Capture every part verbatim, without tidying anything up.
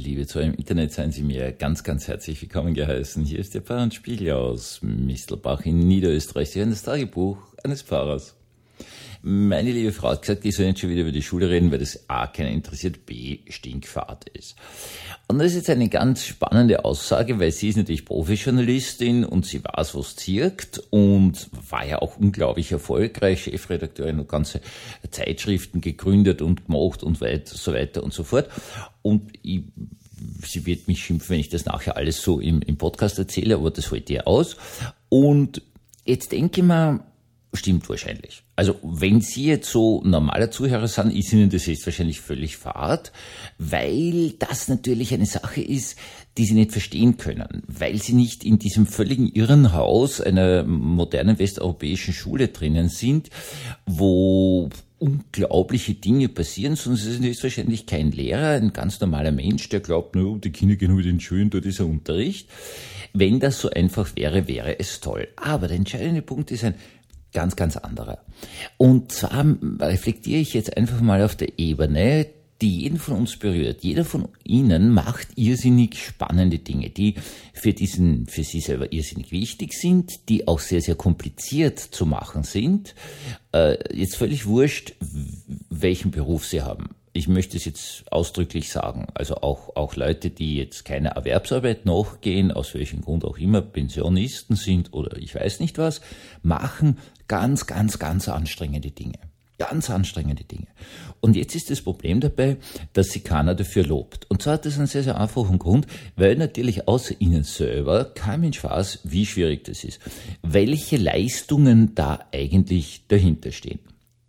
liebe Zuhörer im Internet, seien Sie mir ganz, ganz herzlich willkommen geheißen. Hier ist der Pfarrer und Spiegel aus Mistelbach in Niederösterreich. Sie hören das Tagebuch eines Pfarrers. Meine liebe Frau hat gesagt, ich soll nicht schon wieder über die Schule reden, weil das A keiner interessiert, B stinkfad ist. Und das ist jetzt eine ganz spannende Aussage, weil sie ist natürlich Profijournalistin und sie weiß, was zirkt und war ja auch unglaublich erfolgreich, Chefredakteurin und ganze Zeitschriften gegründet und gemacht und weit, so weiter und so fort. Und ich, sie wird mich schimpfen, wenn ich das nachher alles so im, im Podcast erzähle, aber das hält ihr aus. Und jetzt denke ich mir, stimmt wahrscheinlich. Also wenn Sie jetzt so normaler Zuhörer sind, ist Ihnen das jetzt wahrscheinlich völlig fad, weil das natürlich eine Sache ist, die Sie nicht verstehen können, weil Sie nicht in diesem völligen Irrenhaus einer modernen westeuropäischen Schule drinnen sind, wo unglaubliche Dinge passieren, sondern Sie sind jetzt wahrscheinlich kein Lehrer, ein ganz normaler Mensch, der glaubt, no, die Kinder gehen heute in die Schulen, dort ist ein Unterricht. Wenn das so einfach wäre, wäre es toll. Aber der entscheidende Punkt ist ein ganz, ganz anderer. Und zwar reflektiere ich jetzt einfach mal auf der Ebene, die jeden von uns berührt. Jeder von Ihnen macht irrsinnig spannende Dinge, die für diesen, für Sie selber irrsinnig wichtig sind, die auch sehr, sehr kompliziert zu machen sind. Äh, jetzt völlig wurscht, welchen Beruf Sie haben. Ich möchte es jetzt ausdrücklich sagen, also auch, auch Leute, die jetzt keine Erwerbsarbeit nachgehen, aus welchem Grund auch immer, Pensionisten sind oder ich weiß nicht was, machen ganz, ganz, ganz anstrengende Dinge. Ganz anstrengende Dinge. Und jetzt ist das Problem dabei, dass sie keiner dafür lobt. Und zwar hat das einen sehr, sehr einfachen Grund, weil natürlich außer Ihnen selber kein Mensch weiß, wie schwierig das ist. Welche Leistungen da eigentlich dahinter stehen.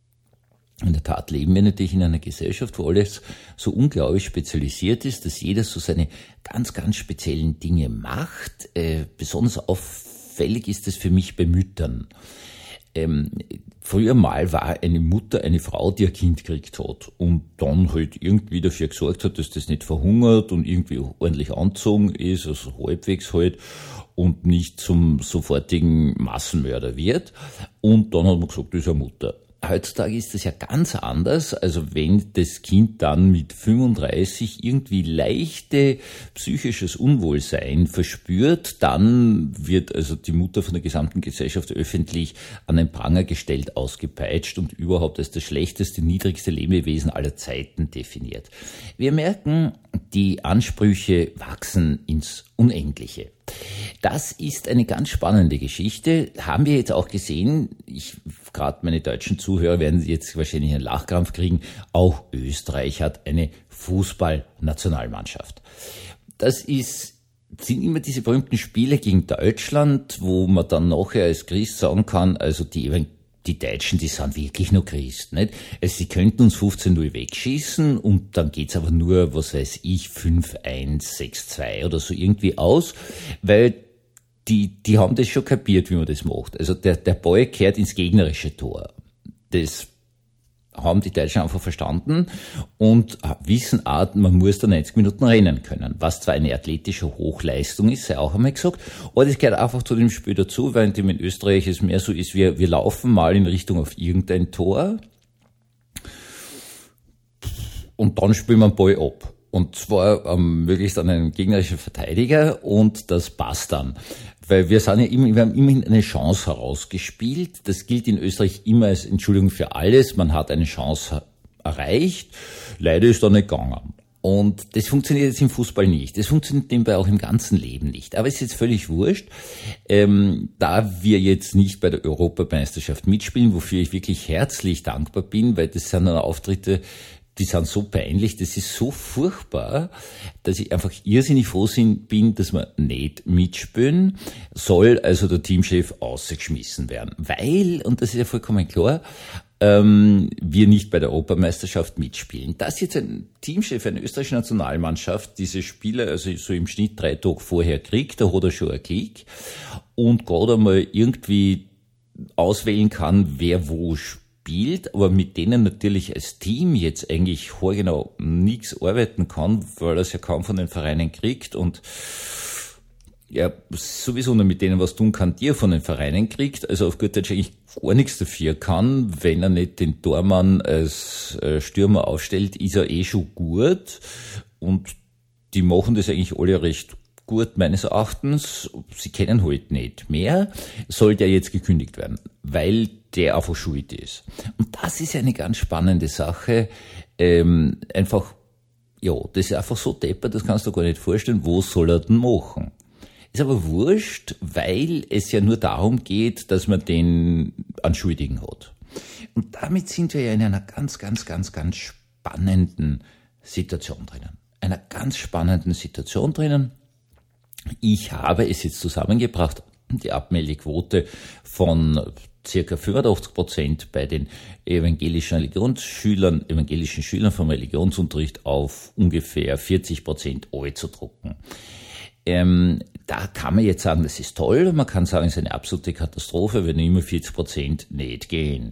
In der Tat leben wir natürlich in einer Gesellschaft, wo alles so unglaublich spezialisiert ist, dass jeder so seine ganz, ganz speziellen Dinge macht. Äh, besonders auffällig ist das für mich bei Müttern. Ähm, früher mal war eine Mutter eine Frau, die ein Kind gekriegt hat und dann halt irgendwie dafür gesorgt hat, dass das nicht verhungert und irgendwie ordentlich angezogen ist, also halbwegs halt, und nicht zum sofortigen Massenmörder wird. Und dann hat man gesagt, das ist eine Mutter. Heutzutage ist das ja ganz anders. Also wenn das Kind dann mit fünfunddreißig irgendwie leichte psychisches Unwohlsein verspürt, dann wird also die Mutter von der gesamten Gesellschaft öffentlich an den Pranger gestellt, ausgepeitscht und überhaupt als das schlechteste, niedrigste Lebewesen aller Zeiten definiert. Wir merken, die Ansprüche wachsen ins Unendliche. Das ist eine ganz spannende Geschichte. Haben wir jetzt auch gesehen, ich, gerade meine deutschen Zuhörer werden jetzt wahrscheinlich einen Lachkrampf kriegen, auch Österreich hat eine Fußballnationalmannschaft. Das ist, sind immer diese berühmten Spiele gegen Deutschland, wo man dann nachher als Christ sagen kann, also die Die Deutschen, die sind wirklich nur Christ, nicht? Also sie könnten uns fünfzehn null wegschießen und dann geht's aber nur, was weiß ich, fünf eins, sechs zwei oder so irgendwie aus, weil die, die haben das schon kapiert, wie man das macht. Also der, der Ball kehrt ins gegnerische Tor. Das haben die Deutschen einfach verstanden und wissen auch, man muss da neunzig Minuten rennen können, was zwar eine athletische Hochleistung ist, sei auch einmal gesagt, aber das gehört einfach zu dem Spiel dazu, weil in Österreich es mehr so ist, wir, wir laufen mal in Richtung auf irgendein Tor und dann spielen wir den Ball ab. Und zwar ähm, möglichst an einen gegnerischen Verteidiger und das passt dann. Weil wir sind ja immer, wir haben immerhin eine Chance herausgespielt. Das gilt in Österreich immer als Entschuldigung für alles. Man hat eine Chance erreicht. Leider ist da nicht gegangen. Und das funktioniert jetzt im Fußball nicht. Das funktioniert nebenbei auch im ganzen Leben nicht. Aber es ist jetzt völlig wurscht. Ähm, da wir jetzt nicht bei der Europameisterschaft mitspielen, wofür ich wirklich herzlich dankbar bin, weil das sind dann Auftritte, die sind so peinlich, das ist so furchtbar, dass ich einfach irrsinnig froh bin, dass wir nicht mitspielen, soll also der Teamchef ausgeschmissen werden. Weil, und das ist ja vollkommen klar, ähm, wir nicht bei der Europameisterschaft mitspielen. Dass jetzt ein Teamchef einer österreichischen Nationalmannschaft diese Spiele, also so im Schnitt drei Tage vorher kriegt, da hat er schon einen Klick und gerade einmal irgendwie auswählen kann, wer wo spielt. Spielt, aber mit denen natürlich als Team jetzt eigentlich genau nichts arbeiten kann, weil er es ja kaum von den Vereinen kriegt und ja sowieso nur mit denen was tun kann, die er von den Vereinen kriegt, also auf gut Deutsch eigentlich gar nichts dafür kann, wenn er nicht den Tormann als Stürmer aufstellt, ist er eh schon gut und die machen das eigentlich alle recht gut, meines Erachtens. Sie kennen halt nicht mehr, soll der jetzt gekündigt werden, weil der einfach schuld ist. Und das ist eine ganz spannende Sache. Ähm, einfach, ja, das ist einfach so deppert, das kannst du gar nicht vorstellen, wo soll er denn machen? Ist aber wurscht, weil es ja nur darum geht, dass man den einen Schuldigen hat. Und damit sind wir ja in einer ganz, ganz, ganz, ganz spannenden Situation drinnen. Einer ganz spannenden Situation drinnen. Ich habe es jetzt zusammengebracht, die Abmeldequote von circa fünfundachtzig Prozent bei den evangelischen Religionsschülern, evangelischen Schülern vom Religionsunterricht auf ungefähr vierzig Prozent zu drucken. Ähm, da kann man jetzt sagen, das ist toll, man kann sagen, es ist eine absolute Katastrophe, wenn immer vierzig Prozent nicht gehen.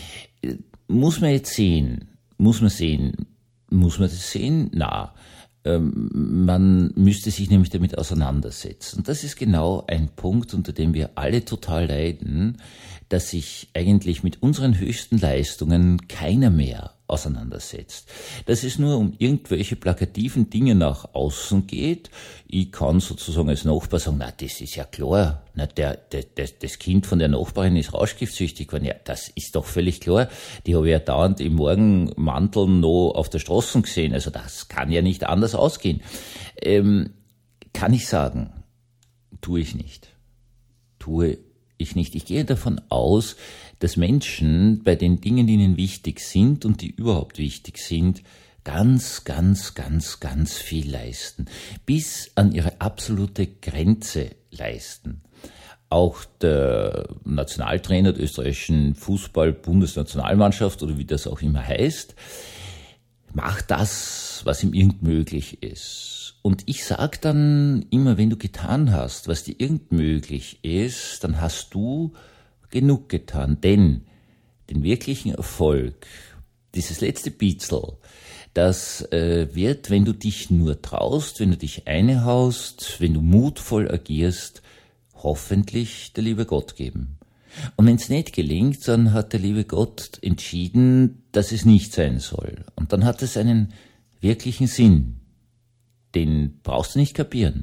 Muss man jetzt sehen, muss man sehen, muss man das sehen? Na, ähm, man müsste sich nämlich damit auseinandersetzen. Und das ist genau ein Punkt, unter dem wir alle total leiden, dass sich eigentlich mit unseren höchsten Leistungen keiner mehr auseinandersetzt. Dass es nur um irgendwelche plakativen Dinge nach außen geht. Ich kann sozusagen als Nachbar sagen, na, das ist ja klar, na, der, der, das, das Kind von der Nachbarin ist rauschgiftsüchtig geworden. Ja, das ist doch völlig klar. Die habe ich ja dauernd im Morgenmantel noch auf der Straße gesehen. Also das kann ja nicht anders ausgehen. Ähm, kann ich sagen, tue ich nicht. Tue ich nicht. Ich gehe davon aus, dass Menschen bei den Dingen, die ihnen wichtig sind und die überhaupt wichtig sind, ganz, ganz, ganz, ganz viel leisten. Bis an ihre absolute Grenze leisten. Auch der Nationaltrainer der österreichischen Fußball-Bundesnationalmannschaft oder wie das auch immer heißt, macht das, was ihm irgend möglich ist. Und ich sag dann immer, wenn du getan hast, was dir irgend möglich ist, dann hast du genug getan. Denn den wirklichen Erfolg, dieses letzte Bitzel, das äh, wird, wenn du dich nur traust, wenn du dich einhaust, wenn du mutvoll agierst, hoffentlich der liebe Gott geben. Und wenn es nicht gelingt, dann hat der liebe Gott entschieden, dass es nicht sein soll. Und dann hat es einen wirklichen Sinn. Den brauchst du nicht kapieren.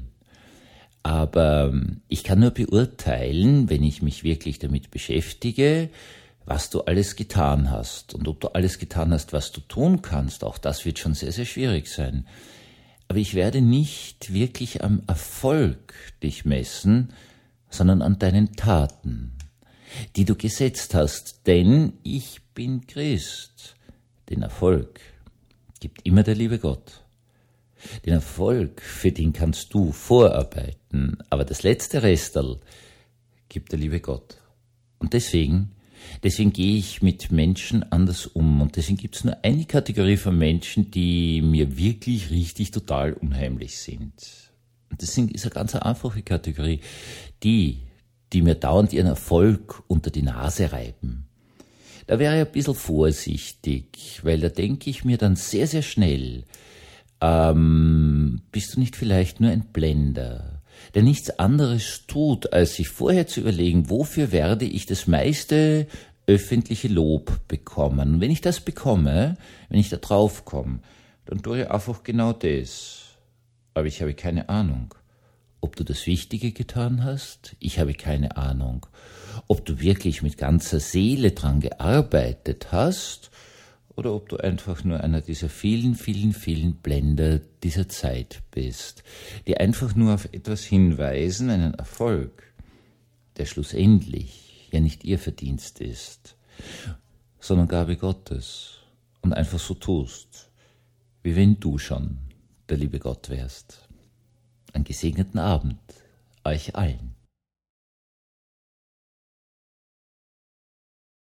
Aber ich kann nur beurteilen, wenn ich mich wirklich damit beschäftige, was du alles getan hast. Und ob du alles getan hast, was du tun kannst, auch das wird schon sehr, sehr schwierig sein. Aber ich werde nicht wirklich am Erfolg dich messen, sondern an deinen Taten, die du gesetzt hast. Denn ich bin Christ. Den Erfolg gibt immer der liebe Gott. Den Erfolg, für den kannst du vorarbeiten, aber das letzte Resterl gibt der liebe Gott. Und deswegen, deswegen gehe ich mit Menschen anders um. Und deswegen gibt es nur eine Kategorie von Menschen, die mir wirklich richtig total unheimlich sind. Und das ist eine ganz einfache Kategorie. Die, die mir dauernd ihren Erfolg unter die Nase reiben. Da wäre ich ein bisschen vorsichtig, weil da denke ich mir dann sehr, sehr schnell, Ähm, bist du nicht vielleicht nur ein Blender, der nichts anderes tut, als sich vorher zu überlegen, wofür werde ich das meiste öffentliche Lob bekommen? Und wenn ich das bekomme, wenn ich da drauf komme, dann tue ich einfach genau das. Aber ich habe keine Ahnung, ob du das Wichtige getan hast. Ich habe keine Ahnung, ob du wirklich mit ganzer Seele dran gearbeitet hast, oder ob du einfach nur einer dieser vielen, vielen, vielen Blender dieser Zeit bist, die einfach nur auf etwas hinweisen, einen Erfolg, der schlussendlich ja nicht ihr Verdienst ist, sondern Gabe Gottes und einfach so tust, wie wenn du schon der liebe Gott wärst. Einen gesegneten Abend euch allen.